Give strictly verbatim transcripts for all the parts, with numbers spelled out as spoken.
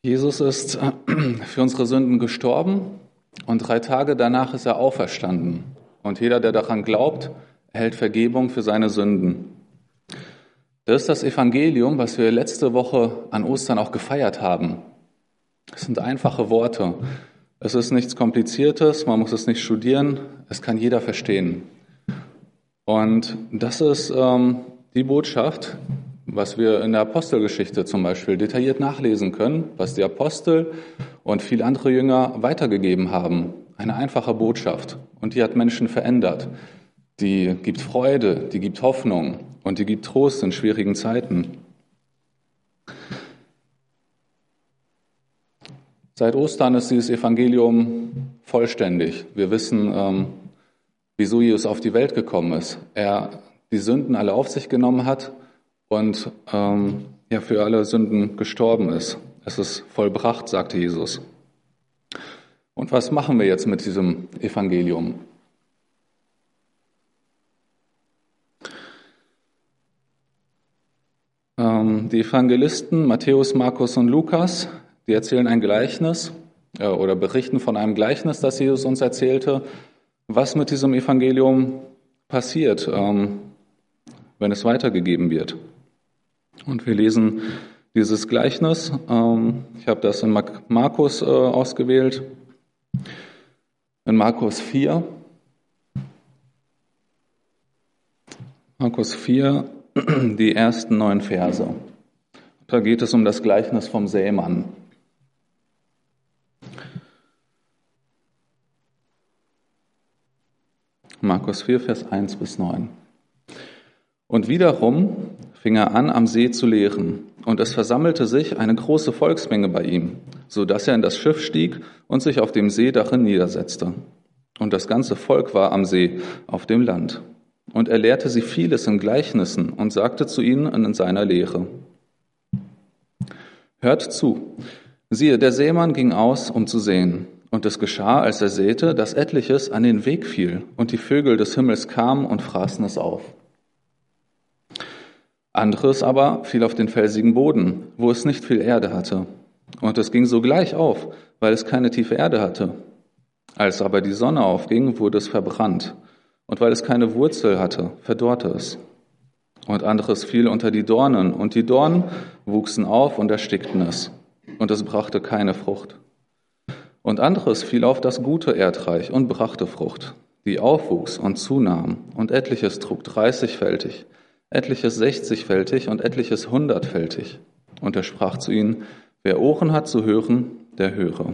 Jesus ist für unsere Sünden gestorben und drei Tage danach ist er auferstanden. Und jeder, der daran glaubt, erhält Vergebung für seine Sünden. Das ist das Evangelium, was wir letzte Woche an Ostern auch gefeiert haben. Es sind einfache Worte. Es ist nichts Kompliziertes, man muss es nicht studieren, es kann jeder verstehen. Und das ist ähm, die Botschaft, was wir in der Apostelgeschichte zum Beispiel detailliert nachlesen können, was die Apostel und viele andere Jünger weitergegeben haben. Eine einfache Botschaft. Und die hat Menschen verändert. Die gibt Freude, die gibt Hoffnung und die gibt Trost in schwierigen Zeiten. Seit Ostern ist dieses Evangelium vollständig. Wir wissen, ähm, wieso Jesus auf die Welt gekommen ist. Er die Sünden alle auf sich genommen hat und ähm, ja, für alle Sünden gestorben ist. Es ist vollbracht, sagte Jesus. Und was machen wir jetzt mit diesem Evangelium? Ähm, die Evangelisten Matthäus, Markus und Lukas, die erzählen ein Gleichnis äh, oder berichten von einem Gleichnis, das Jesus uns erzählte, was mit diesem Evangelium passiert, ähm, wenn es weitergegeben wird. Und wir lesen dieses Gleichnis. Ähm, ich habe das in Markus äh, ausgewählt. In Markus vier. Markus vier, die ersten neun Verse. Da geht es um das Gleichnis vom Sämann. Markus vier, Vers eins bis neun. Und wiederum fing er an, am See zu lehren, und es versammelte sich eine große Volksmenge bei ihm, so dass er in das Schiff stieg und sich auf dem See darin niedersetzte. Und das ganze Volk war am See, auf dem Land. Und er lehrte sie vieles in Gleichnissen und sagte zu ihnen in seiner Lehre: Hört zu, siehe, der Sämann ging aus, um zu säen. Und es geschah, als er säte, dass etliches an den Weg fiel, und die Vögel des Himmels kamen und fraßen es auf. Anderes aber fiel auf den felsigen Boden, wo es nicht viel Erde hatte. Und es ging sogleich auf, weil es keine tiefe Erde hatte. Als aber die Sonne aufging, wurde es verbrannt. Und weil es keine Wurzel hatte, verdorrte es. Und anderes fiel unter die Dornen, und die Dornen wuchsen auf und erstickten es. Und es brachte keine Frucht. Und anderes fiel auf das gute Erdreich und brachte Frucht, die aufwuchs und zunahm. Und etliches trug dreißigfältig, etliches sechzigfältig und etliches hundertfältig. Und er sprach zu ihnen: Wer Ohren hat zu hören, der höre.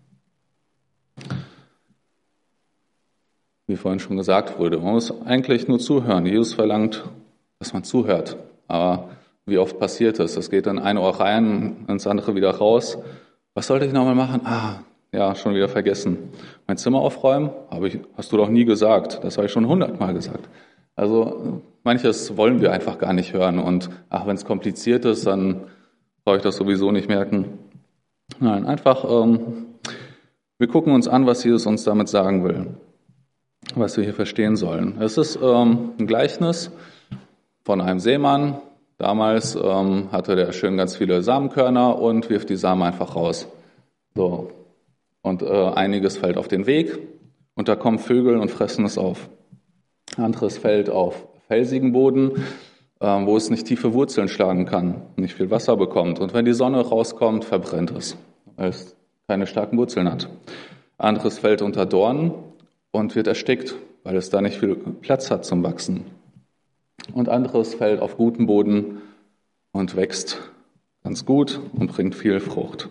Wie vorhin schon gesagt wurde, man muss eigentlich nur zuhören. Jesus verlangt, dass man zuhört. Aber wie oft passiert es? Es geht in ein Ohr rein, ins andere wieder raus. Was sollte ich nochmal machen? Ah, ja, schon wieder vergessen. Mein Zimmer aufräumen? Habe ich, hast du doch nie gesagt. Das habe ich schon hundertmal gesagt. Also manches wollen wir einfach gar nicht hören. Und ach, wenn es kompliziert ist, dann brauche ich das sowieso nicht merken. Nein, einfach, ähm, wir gucken uns an, was Jesus uns damit sagen will, was wir hier verstehen sollen. Es ist ähm, ein Gleichnis von einem Seemann. Damals ähm, hatte der schön ganz viele Samenkörner und wirft die Samen einfach raus. So. Und äh, einiges fällt auf den Weg und da kommen Vögel und fressen es auf. Anderes fällt auf felsigen Boden, äh, wo es nicht tiefe Wurzeln schlagen kann, nicht viel Wasser bekommt. Und wenn die Sonne rauskommt, verbrennt es, weil es keine starken Wurzeln hat. Anderes fällt unter Dornen und wird erstickt, weil es da nicht viel Platz hat zum Wachsen. Und anderes fällt auf guten Boden und wächst ganz gut und bringt viel Frucht.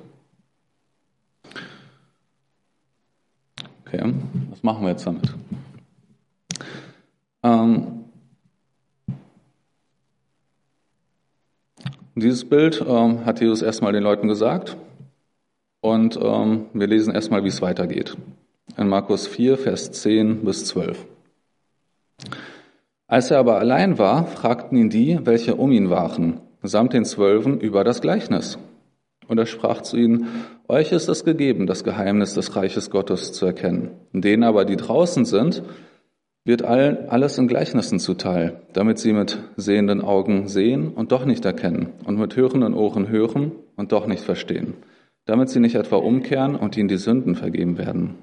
Okay, was machen wir jetzt damit? Ähm, dieses Bild ähm, hat Jesus erstmal den Leuten gesagt und ähm, wir lesen erstmal, wie es weitergeht. In Markus vier, Vers zehn bis zwölf. Als er aber allein war, fragten ihn die, welche um ihn waren, samt den Zwölfen über das Gleichnis. Und er sprach zu ihnen: Euch ist es gegeben, das Geheimnis des Reiches Gottes zu erkennen. Denen aber, die draußen sind, wird all, alles in Gleichnissen zuteil, damit sie mit sehenden Augen sehen und doch nicht erkennen und mit hörenden Ohren hören und doch nicht verstehen, damit sie nicht etwa umkehren und ihnen die Sünden vergeben werden.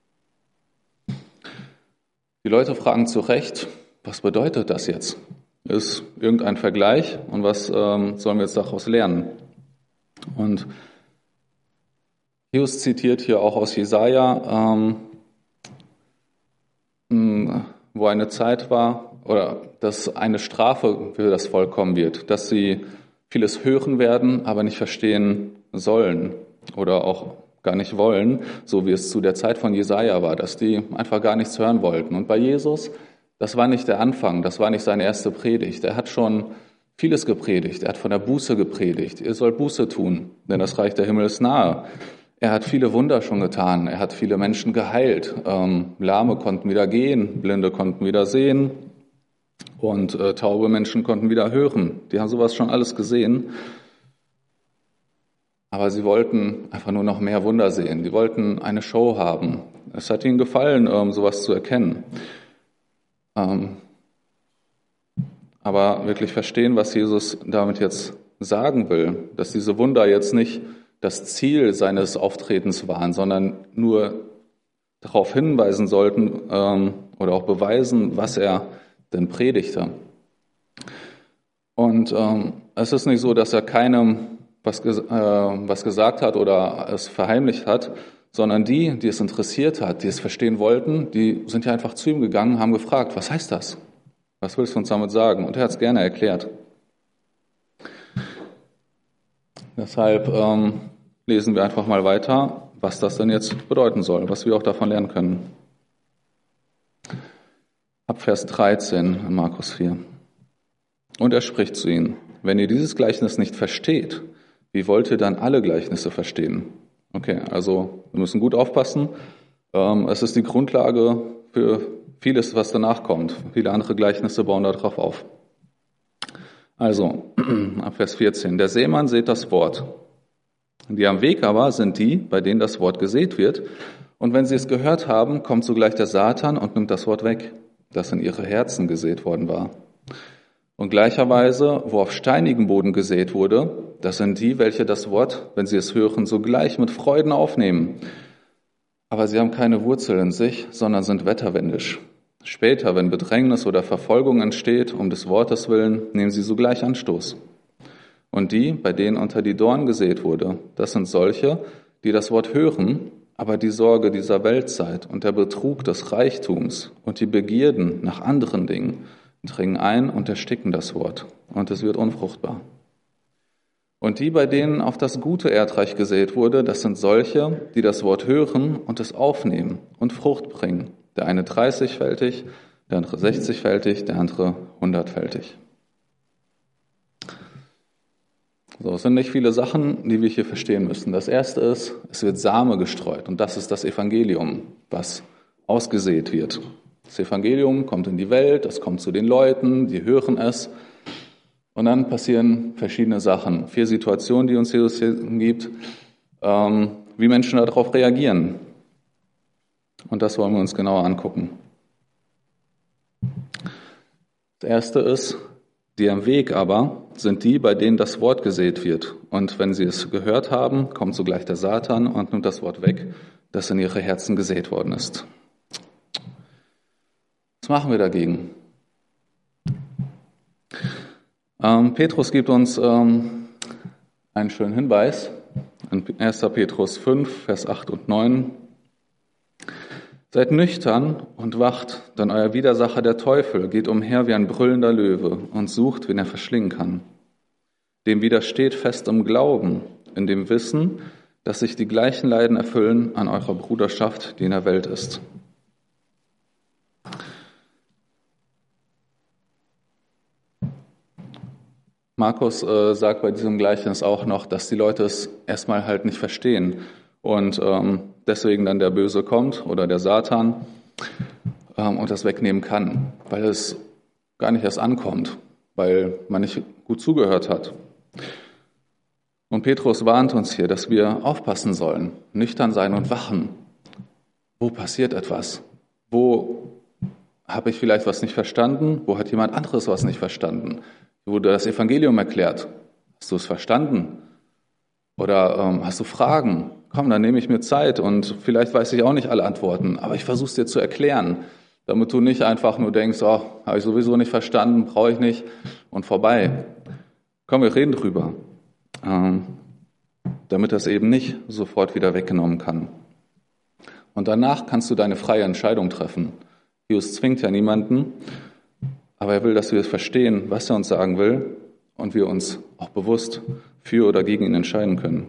Die Leute fragen zu Recht, was bedeutet das jetzt? Ist irgendein Vergleich und was ähm, sollen wir jetzt daraus lernen? Und Jesus zitiert hier auch aus Jesaja, ähm, wo eine Zeit war, oder dass eine Strafe für das Volk kommen wird, dass sie vieles hören werden, aber nicht verstehen sollen oder auch gar nicht wollen, so wie es zu der Zeit von Jesaja war, dass die einfach gar nichts hören wollten. Und bei Jesus, das war nicht der Anfang, das war nicht seine erste Predigt. Er hat schon vieles gepredigt. Er hat von der Buße gepredigt. Ihr sollt Buße tun, denn das Reich der Himmel ist nahe. Er hat viele Wunder schon getan. Er hat viele Menschen geheilt. Ähm, Lahme konnten wieder gehen, Blinde konnten wieder sehen und äh, taube Menschen konnten wieder hören. Die haben sowas schon alles gesehen. Aber sie wollten einfach nur noch mehr Wunder sehen. Die wollten eine Show haben. Es hat ihnen gefallen, ähm, sowas zu erkennen. Ähm, aber wirklich verstehen, was Jesus damit jetzt sagen will, dass diese Wunder jetzt nicht das Ziel seines Auftretens waren, sondern nur darauf hinweisen sollten ähm, oder auch beweisen, was er denn predigte. Und ähm, es ist nicht so, dass er keinem was, äh, was gesagt hat oder es verheimlicht hat, sondern die, die es interessiert hat, die es verstehen wollten, die sind ja einfach zu ihm gegangen, haben gefragt, was heißt das? Was willst du uns damit sagen? Und er hat es gerne erklärt. Deshalb ähm, lesen wir einfach mal weiter, was das denn jetzt bedeuten soll, was wir auch davon lernen können. Ab Vers dreizehn in Markus vier. Und er spricht zu ihnen, wenn ihr dieses Gleichnis nicht versteht, wie wollt ihr dann alle Gleichnisse verstehen? Okay, also wir müssen gut aufpassen. Ähm, es ist die Grundlage für vieles, was danach kommt. Viele andere Gleichnisse bauen darauf auf. Also, ab Vers vierzehn. Der Sämann sät das Wort. Die am Weg aber sind die, bei denen das Wort gesät wird. Und wenn sie es gehört haben, kommt sogleich der Satan und nimmt das Wort weg, das in ihre Herzen gesät worden war. Und gleicherweise, wo auf steinigem Boden gesät wurde, das sind die, welche das Wort, wenn sie es hören, sogleich mit Freuden aufnehmen. Aber sie haben keine Wurzel in sich, sondern sind wetterwendisch. Später, wenn Bedrängnis oder Verfolgung entsteht, um des Wortes willen, nehmen sie sogleich Anstoß. Und die, bei denen unter die Dornen gesät wurde, das sind solche, die das Wort hören, aber die Sorge dieser Weltzeit und der Betrug des Reichtums und die Begierden nach anderen Dingen dringen ein und ersticken das Wort, und es wird unfruchtbar. Und die, bei denen auf das gute Erdreich gesät wurde, das sind solche, die das Wort hören und es aufnehmen und Frucht bringen. Der eine dreißigfältig, der andere sechzigfältig, der andere hundertfältig. So, es sind nicht viele Sachen, die wir hier verstehen müssen. Das erste ist, es wird Same gestreut, und das ist das Evangelium, was ausgesät wird. Das Evangelium kommt in die Welt, es kommt zu den Leuten, die hören es. Und dann passieren verschiedene Sachen. Vier Situationen, die uns Jesus hier gibt, ähm, wie Menschen darauf reagieren. Und das wollen wir uns genauer angucken. Das erste ist, die am Weg aber sind die, bei denen das Wort gesät wird. Und wenn sie es gehört haben, kommt sogleich der Satan und nimmt das Wort weg, das in ihre Herzen gesät worden ist. Was machen wir dagegen? Ähm, Petrus gibt uns ähm, einen schönen Hinweis in erster Petrus fünf, Vers acht und neun. Seid nüchtern und wacht, denn euer Widersacher der Teufel geht umher wie ein brüllender Löwe und sucht, wen er verschlingen kann. Dem widersteht fest im Glauben, in dem Wissen, dass sich die gleichen Leiden erfüllen an eurer Bruderschaft, die in der Welt ist. Markus äh, sagt bei diesem Gleichnis auch noch, dass die Leute es erstmal halt nicht verstehen und ähm, deswegen dann der Böse kommt oder der Satan ähm, und das wegnehmen kann, weil es gar nicht erst ankommt, weil man nicht gut zugehört hat. Und Petrus warnt uns hier, dass wir aufpassen sollen, nüchtern sein und wachen. Wo passiert etwas? Wo habe ich vielleicht was nicht verstanden? Wo hat jemand anderes was nicht verstanden? Wurde das Evangelium erklärt? Hast du es verstanden? Oder ähm, hast du Fragen? Komm, dann nehme ich mir Zeit und vielleicht weiß ich auch nicht alle Antworten, aber ich versuche es dir zu erklären, damit du nicht einfach nur denkst, oh, habe ich sowieso nicht verstanden, brauche ich nicht und vorbei. Komm, wir reden drüber, ähm, damit das eben nicht sofort wieder weggenommen kann. Und danach kannst du deine freie Entscheidung treffen. Jesus zwingt ja niemanden, aber er will, dass wir verstehen, was er uns sagen will und wir uns auch bewusst für oder gegen ihn entscheiden können.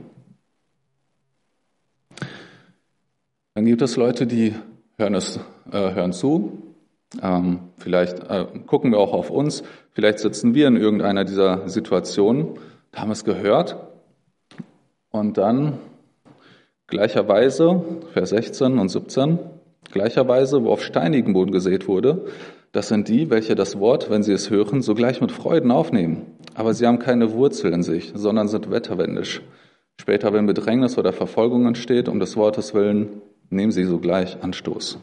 Dann gibt es Leute, die hören, es, äh, hören zu. Ähm, vielleicht äh, gucken wir auch auf uns. Vielleicht sitzen wir in irgendeiner dieser Situationen, haben es gehört und dann gleicherweise, Vers sechzehn und siebzehn, gleicherweise, wo auf steinigen Boden gesät wurde, das sind die, welche das Wort, wenn sie es hören, sogleich mit Freuden aufnehmen. Aber sie haben keine Wurzel in sich, sondern sind wetterwendisch. Später, wenn Bedrängnis oder Verfolgung entsteht, um des Wortes willen, nehmen sie sogleich Anstoß.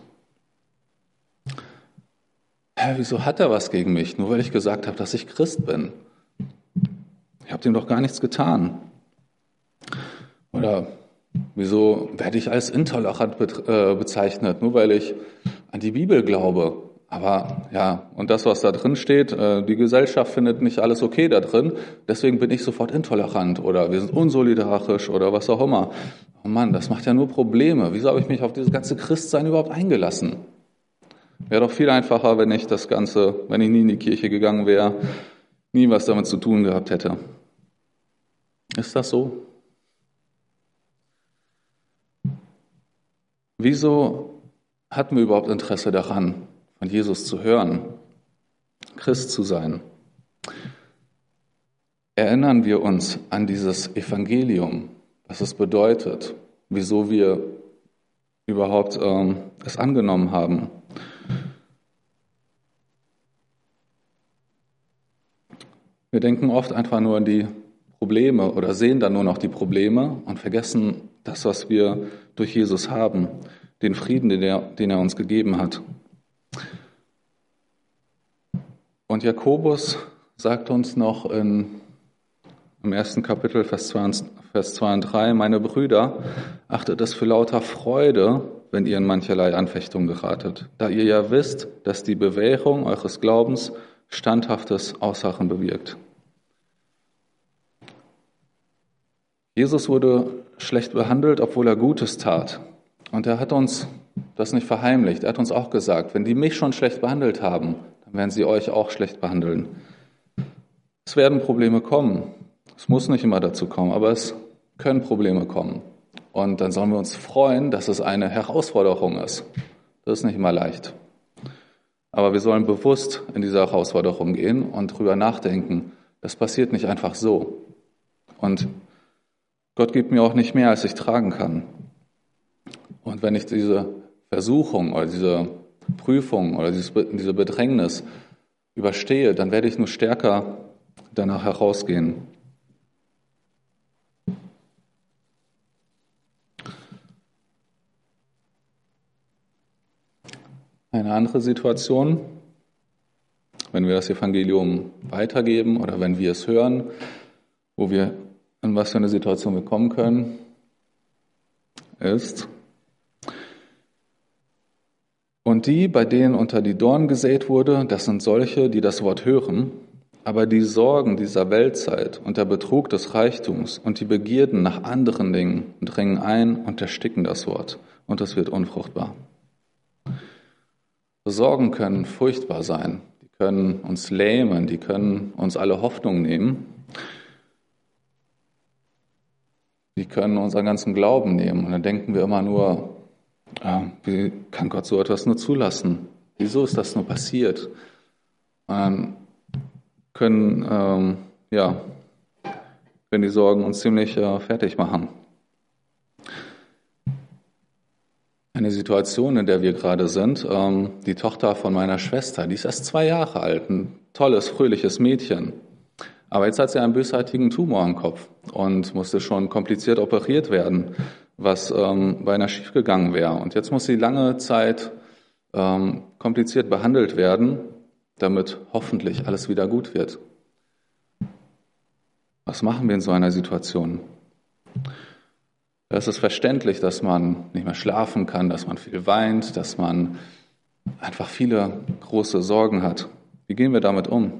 Hä, wieso hat er was gegen mich? Nur weil ich gesagt habe, dass ich Christ bin. Ich habe dem doch gar nichts getan. Oder wieso werde ich als intolerant bezeichnet, nur weil ich an die Bibel glaube? Aber ja, und das, was da drin steht, die Gesellschaft findet nicht alles okay da drin, deswegen bin ich sofort intolerant oder wir sind unsolidarisch oder was auch immer. Oh Mann, das macht ja nur Probleme. Wieso habe ich mich auf dieses ganze Christsein überhaupt eingelassen? Wäre doch viel einfacher, wenn ich das Ganze, wenn ich nie in die Kirche gegangen wäre, nie was damit zu tun gehabt hätte. Ist das so? Wieso hatten wir überhaupt Interesse daran, von Jesus zu hören, Christ zu sein? Erinnern wir uns an dieses Evangelium, was es bedeutet, wieso wir überhaupt ähm, es angenommen haben. Wir denken oft einfach nur an die Probleme oder sehen dann nur noch die Probleme und vergessen das, was wir durch Jesus haben, den Frieden, den er, den er uns gegeben hat. Und Jakobus sagt uns noch in, im ersten Kapitel, Vers zwei, Vers zwei und drei, meine Brüder, achtet es für lauter Freude, wenn ihr in mancherlei Anfechtung geratet, da ihr ja wisst, dass die Bewährung eures Glaubens standhaftes Ausharren bewirkt. Jesus wurde schlecht behandelt, obwohl er Gutes tat. Und er hat uns das nicht verheimlicht. Er hat uns auch gesagt, wenn die mich schon schlecht behandelt haben, dann werden sie euch auch schlecht behandeln. Es werden Probleme kommen. Es muss nicht immer dazu kommen, aber es können Probleme kommen. Und dann sollen wir uns freuen, dass es eine Herausforderung ist. Das ist nicht immer leicht. Aber wir sollen bewusst in diese Herausforderung gehen und drüber nachdenken. Das passiert nicht einfach so. Und Gott gibt mir auch nicht mehr, als ich tragen kann. Und wenn ich diese Versuchung oder diese Prüfung oder diese Bedrängnis überstehe, dann werde ich nur stärker danach herausgehen. Eine andere Situation, wenn wir das Evangelium weitergeben oder wenn wir es hören, wo wir in was für eine Situation wir kommen können, ist, und die, bei denen unter die Dornen gesät wurde, das sind solche, die das Wort hören, aber die Sorgen dieser Weltzeit und der Betrug des Reichtums und die Begierden nach anderen Dingen dringen ein und ersticken das Wort, und es wird unfruchtbar. Sorgen können furchtbar sein, die können uns lähmen, die können uns alle Hoffnung nehmen, die können unseren ganzen Glauben nehmen. Und dann denken wir immer nur, äh, wie kann Gott so etwas nur zulassen? Wieso ist das nur passiert? Und dann können, ähm, ja, können die Sorgen uns ziemlich äh, fertig machen. Eine Situation, in der wir gerade sind, ähm, die Tochter von meiner Schwester, die ist erst zwei Jahre alt, ein tolles, fröhliches Mädchen. Aber jetzt hat sie einen bösartigen Tumor im Kopf und musste schon kompliziert operiert werden, was ähm, beinahe schiefgegangen wäre. Und jetzt muss sie lange Zeit ähm, kompliziert behandelt werden, damit hoffentlich alles wieder gut wird. Was machen wir in so einer Situation? Da ist es verständlich, dass man nicht mehr schlafen kann, dass man viel weint, dass man einfach viele große Sorgen hat. Wie gehen wir damit um?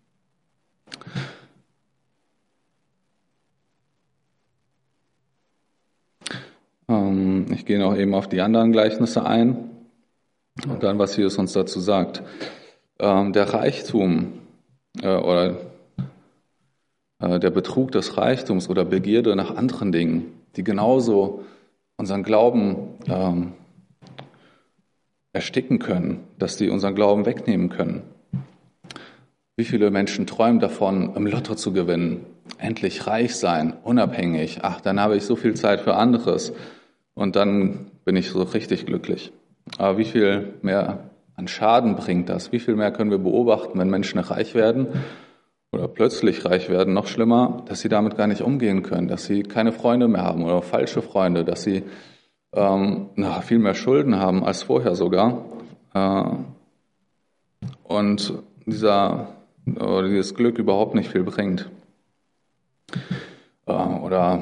Ähm, ich gehe noch eben auf die anderen Gleichnisse ein und dann, was Jesus uns dazu sagt. Ähm, der Reichtum äh, oder äh, der Betrug des Reichtums oder Begierde nach anderen Dingen, die genauso unseren Glauben ähm, ersticken können, dass die unseren Glauben wegnehmen können. Wie viele Menschen träumen davon, im Lotto zu gewinnen, endlich reich sein, unabhängig. Ach, dann habe ich so viel Zeit für anderes und dann bin ich so richtig glücklich. Aber wie viel mehr an Schaden bringt das? Wie viel mehr können wir beobachten, wenn Menschen reich werden oder plötzlich reich werden? Noch schlimmer, dass sie damit gar nicht umgehen können, dass sie keine Freunde mehr haben oder falsche Freunde, dass sie ähm, na, viel mehr Schulden haben als vorher sogar. Äh, und dieser oder dieses Glück überhaupt nicht viel bringt. Äh, oder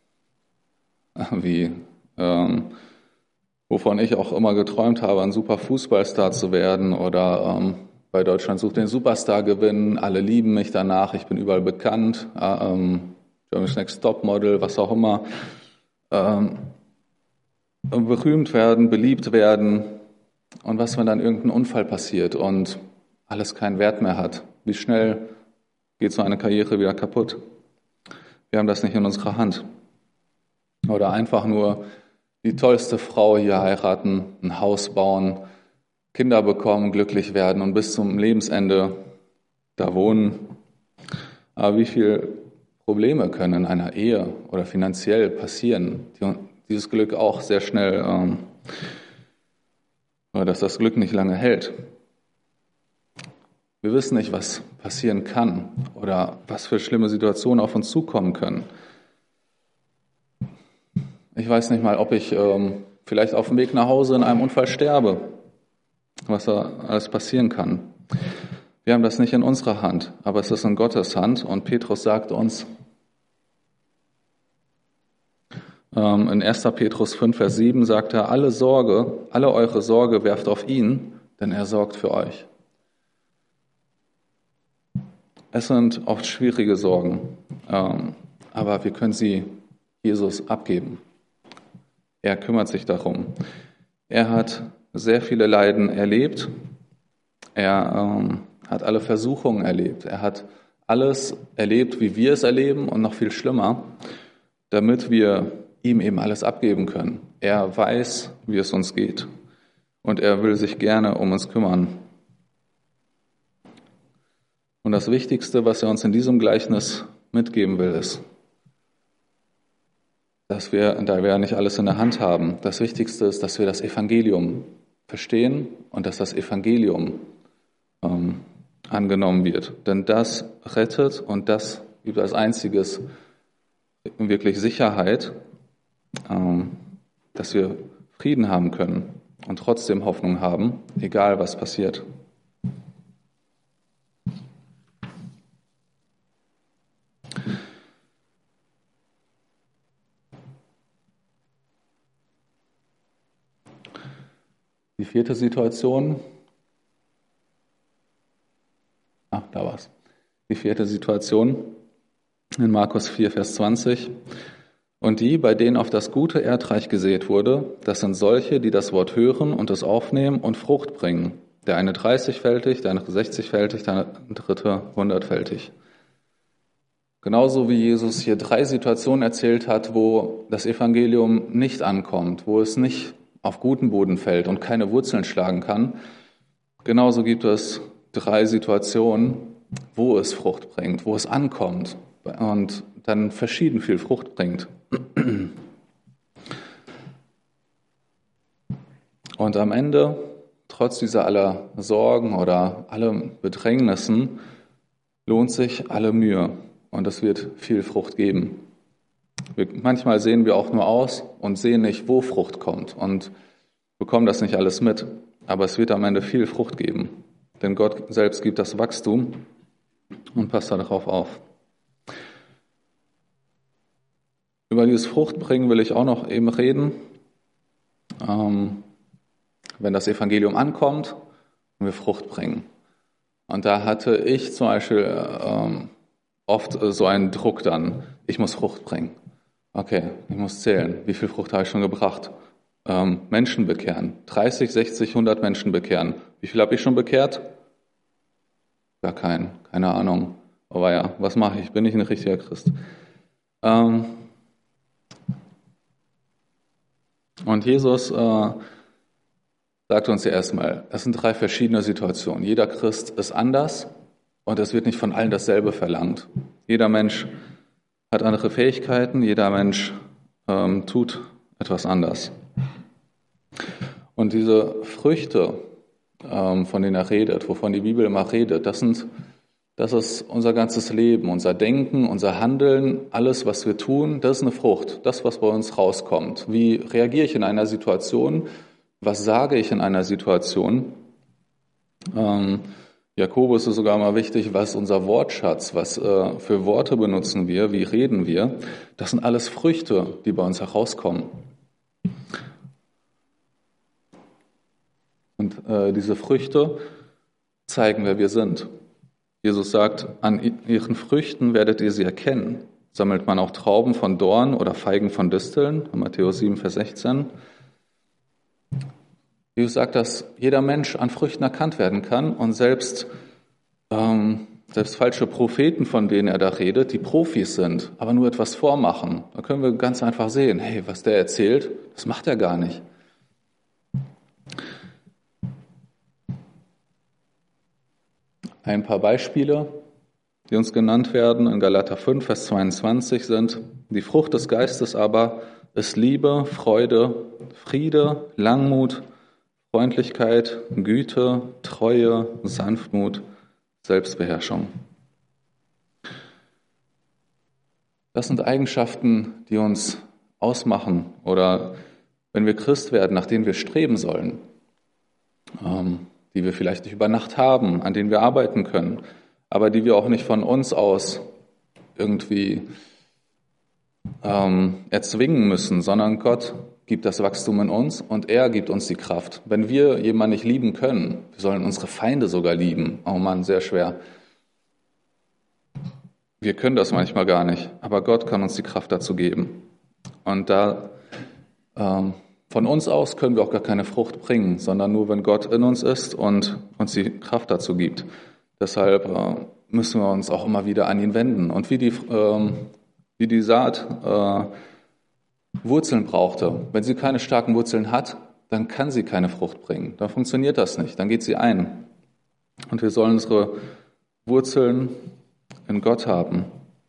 wie ähm, wovon ich auch immer geträumt habe, ein super Fußballstar zu werden oder ähm, bei Deutschland sucht den Superstar gewinnen, alle lieben mich danach, ich bin überall bekannt, äh, ähm, Germany's Next Top Model, was auch immer. Ähm, berühmt werden, beliebt werden und was, wenn dann irgendein Unfall passiert und alles keinen Wert mehr hat? Wie schnell geht so eine Karriere wieder kaputt? Wir haben das nicht in unserer Hand. Oder einfach nur die tollste Frau hier heiraten, ein Haus bauen, Kinder bekommen, glücklich werden und bis zum Lebensende da wohnen. Aber wie viele Probleme können in einer Ehe oder finanziell passieren, die dieses Glück auch sehr schnell, ähm, dass das Glück nicht lange hält. Wir wissen nicht, was passieren kann oder was für schlimme Situationen auf uns zukommen können. Ich weiß nicht mal, ob ich ähm, vielleicht auf dem Weg nach Hause in einem Unfall sterbe, was da alles passieren kann. Wir haben das nicht in unserer Hand, aber es ist in Gottes Hand und Petrus sagt uns, in erster Petrus fünf, Vers sieben sagt er, alle Sorge, alle eure Sorge werft auf ihn, denn er sorgt für euch. Es sind oft schwierige Sorgen, aber wir können sie Jesus abgeben. Er kümmert sich darum. Er hat sehr viele Leiden erlebt. Er hat alle Versuchungen erlebt. Er hat alles erlebt, wie wir es erleben und noch viel schlimmer, damit wir ihm eben alles abgeben können. Er weiß, wie es uns geht und er will sich gerne um uns kümmern. Und das Wichtigste, was er uns in diesem Gleichnis mitgeben will, ist, dass wir, da wir ja nicht alles in der Hand haben, das Wichtigste ist, dass wir das Evangelium verstehen und dass das Evangelium ähm, angenommen wird. Denn das rettet und das gibt als einziges wirklich Sicherheit, dass wir Frieden haben können und trotzdem Hoffnung haben, egal was passiert. Die vierte Situation, ah, da war's. Die vierte Situation in Markus vier, Vers zwanzig. Und die, bei denen auf das gute Erdreich gesät wurde, das sind solche, die das Wort hören und es aufnehmen und Frucht bringen. Der eine dreißigfältig, der andere sechzigfältig, der dritte hundertfältig. Genauso wie Jesus hier drei Situationen erzählt hat, wo das Evangelium nicht ankommt, wo es nicht auf guten Boden fällt und keine Wurzeln schlagen kann, genauso gibt es drei Situationen, wo es Frucht bringt, wo es ankommt und dann verschieden viel Frucht bringt. Und am Ende, trotz dieser aller Sorgen oder allem Bedrängnissen, lohnt sich alle Mühe und es wird viel Frucht geben. Wir, manchmal sehen wir auch nur aus und sehen nicht, wo Frucht kommt und bekommen das nicht alles mit, aber es wird am Ende viel Frucht geben, denn Gott selbst gibt das Wachstum und passt darauf auf. Über dieses Fruchtbringen will ich auch noch eben reden. Ähm, wenn das Evangelium ankommt und wir Frucht bringen. Und da hatte ich zum Beispiel ähm, oft so einen Druck dann, ich muss Frucht bringen. Okay, ich muss zählen, wie viel Frucht habe ich schon gebracht? Ähm, Menschen bekehren, dreißig, sechzig, hundert Menschen bekehren. Wie viel habe ich schon bekehrt? Gar keinen, keine Ahnung. Aber ja, was mache ich? Bin ich ein richtiger Christ? Ähm, und Jesus äh, sagt uns ja erstmal, es sind drei verschiedene Situationen. Jeder Christ ist anders und es wird nicht von allen dasselbe verlangt. Jeder Mensch hat andere Fähigkeiten, jeder Mensch ähm, tut etwas anders. Und diese Früchte, ähm, von denen er redet, wovon die Bibel immer redet, das sind, das ist unser ganzes Leben, unser Denken, unser Handeln, alles, was wir tun, das ist eine Frucht, das, was bei uns rauskommt. Wie reagiere ich in einer Situation? Was sage ich in einer Situation? Ähm, Jakobus ist sogar mal wichtig, was ist unser Wortschatz, was äh, für Worte benutzen wir, wie reden wir. Das sind alles Früchte, die bei uns herauskommen. Und äh, diese Früchte zeigen, wer wir sind. Jesus sagt, an ihren Früchten werdet ihr sie erkennen. Sammelt man auch Trauben von Dorn oder Feigen von Disteln? Matthäus sieben, Vers sechzehn. Jesus sagt, dass jeder Mensch an Früchten erkannt werden kann und selbst, ähm, selbst falsche Propheten, von denen er da redet, die Profis sind, aber nur etwas vormachen. Da können wir ganz einfach sehen, hey, was der erzählt, das macht er gar nicht. Ein paar Beispiele, die uns genannt werden in Galater fünf, Vers zweiundzwanzig sind: Die Frucht des Geistes aber ist Liebe, Freude, Friede, Langmut, Freundlichkeit, Güte, Treue, Sanftmut, Selbstbeherrschung. Das sind Eigenschaften, die uns ausmachen oder, wenn wir Christ werden, nach denen wir streben sollen, ähm, die wir vielleicht nicht über Nacht haben, an denen wir arbeiten können, aber die wir auch nicht von uns aus irgendwie ähm, erzwingen müssen, sondern Gott gibt das Wachstum in uns und er gibt uns die Kraft. Wenn wir jemanden nicht lieben können, wir sollen unsere Feinde sogar lieben. Oh Mann, sehr schwer. Wir können das manchmal gar nicht, aber Gott kann uns die Kraft dazu geben. Und da ähm, von uns aus können wir auch gar keine Frucht bringen, sondern nur, wenn Gott in uns ist und uns die Kraft dazu gibt. Deshalb äh, müssen wir uns auch immer wieder an ihn wenden. Und wie die, ähm, wie die Saat äh, Wurzeln brauchte, wenn sie keine starken Wurzeln hat, dann kann sie keine Frucht bringen. Dann funktioniert das nicht, dann geht sie ein. Und wir sollen unsere Wurzeln in Gott haben.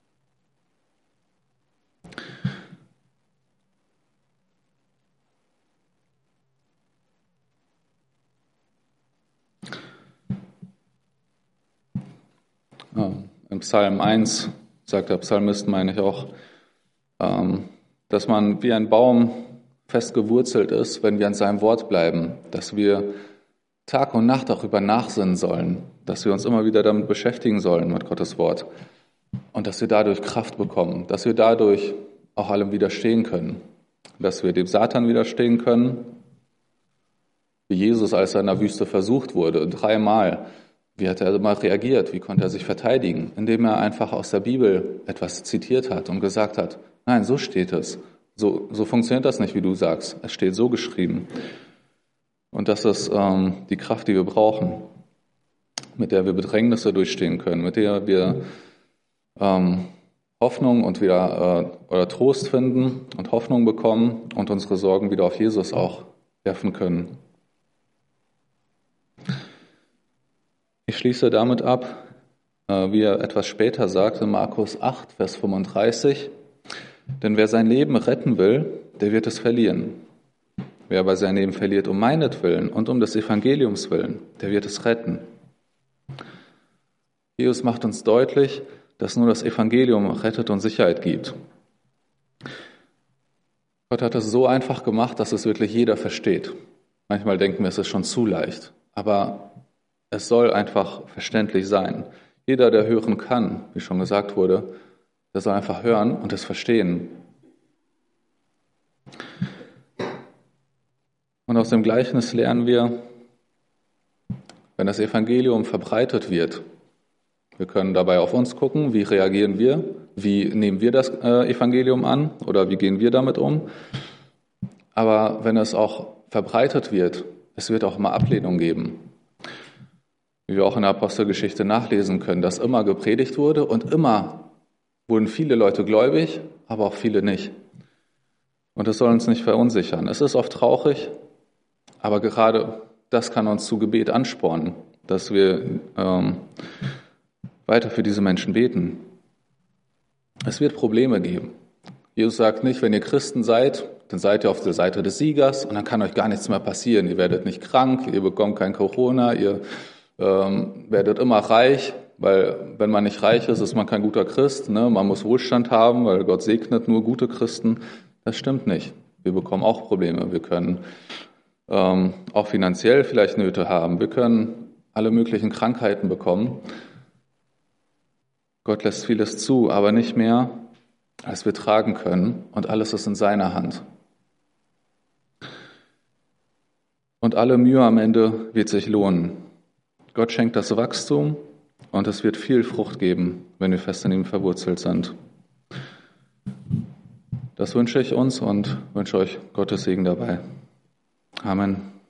Im Psalm eins sagt der Psalmist, meine ich auch, dass man wie ein Baum fest gewurzelt ist, wenn wir an seinem Wort bleiben, dass wir Tag und Nacht darüber nachsinnen sollen, dass wir uns immer wieder damit beschäftigen sollen mit Gottes Wort und dass wir dadurch Kraft bekommen, dass wir dadurch auch allem widerstehen können, dass wir dem Satan widerstehen können, wie Jesus, als er in der Wüste versucht wurde, dreimal. Wie hat er mal reagiert? Wie konnte er sich verteidigen? Indem er einfach aus der Bibel etwas zitiert hat und gesagt hat, nein, so steht es. So, so funktioniert das nicht, wie du sagst. Es steht so geschrieben. Und das ist ähm, die Kraft, die wir brauchen, mit der wir Bedrängnisse durchstehen können, mit der wir ähm, Hoffnung und wieder äh, oder Trost finden und Hoffnung bekommen und unsere Sorgen wieder auf Jesus auch werfen können. Ich schließe damit ab, äh, wie er etwas später sagt, in Markus acht, Vers fünfunddreißig, denn wer sein Leben retten will, der wird es verlieren. Wer aber sein Leben verliert um meinetwillen und um des Evangeliums willen, der wird es retten. Jesus macht uns deutlich, dass nur das Evangelium rettet und Sicherheit gibt. Gott hat es so einfach gemacht, dass es wirklich jeder versteht. Manchmal denken wir, es ist schon zu leicht, aber es soll einfach verständlich sein. Jeder, der hören kann, wie schon gesagt wurde, der soll einfach hören und es verstehen. Und aus dem Gleichnis lernen wir, wenn das Evangelium verbreitet wird, wir können dabei auf uns gucken, wie reagieren wir, wie nehmen wir das Evangelium an oder wie gehen wir damit um. Aber wenn es auch verbreitet wird, es wird auch immer Ablehnung geben. Wie wir auch in der Apostelgeschichte nachlesen können, dass immer gepredigt wurde und immer wurden viele Leute gläubig, aber auch viele nicht. Und das soll uns nicht verunsichern. Es ist oft traurig, aber gerade das kann uns zu Gebet anspornen, dass wir ähm, weiter für diese Menschen beten. Es wird Probleme geben. Jesus sagt nicht, wenn ihr Christen seid, dann seid ihr auf der Seite des Siegers und dann kann euch gar nichts mehr passieren. Ihr werdet nicht krank, ihr bekommt kein Corona, ihr ähm, werdet immer reich, weil wenn man nicht reich ist, ist man kein guter Christ. Ne? Man muss Wohlstand haben, weil Gott segnet nur gute Christen. Das stimmt nicht. Wir bekommen auch Probleme. Wir können ähm, auch finanziell vielleicht Nöte haben. Wir können alle möglichen Krankheiten bekommen. Gott lässt vieles zu, aber nicht mehr, als wir tragen können. Und alles ist in seiner Hand. Und alle Mühe am Ende wird sich lohnen. Gott schenkt das Wachstum und es wird viel Frucht geben, wenn wir fest in ihm verwurzelt sind. Das wünsche ich uns und wünsche euch Gottes Segen dabei. Amen.